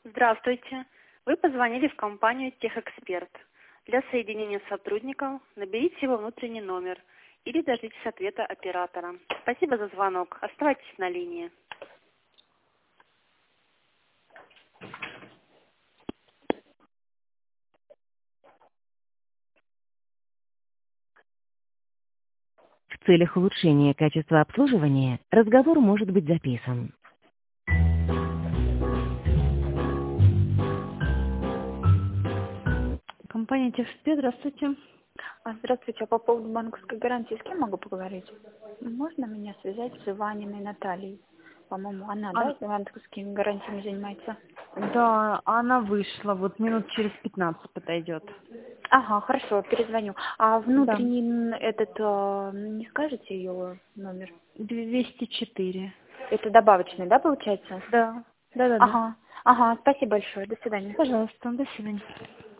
Здравствуйте. Вы позвонили в компанию «Техэксперт». Для соединения с сотрудником наберите его внутренний номер или дождитесь ответа оператора. Спасибо за звонок. Оставайтесь на линии. В целях улучшения качества обслуживания разговор может быть записан. Компания Техспед, здравствуйте. Здравствуйте, а по поводу банковской гарантии с кем могу поговорить? Можно меня связать с Иваниной Натальей? По-моему, она, А, да, банковскими гарантиями занимается? да, она вышла, вот минут через 15 подойдет. Ага, хорошо, перезвоню. А Да. внутренний этот, не скажете ее номер? 204. Это добавочный, да, получается? Да. Да. Ага, ага, спасибо большое, до свидания. Пожалуйста, до свидания.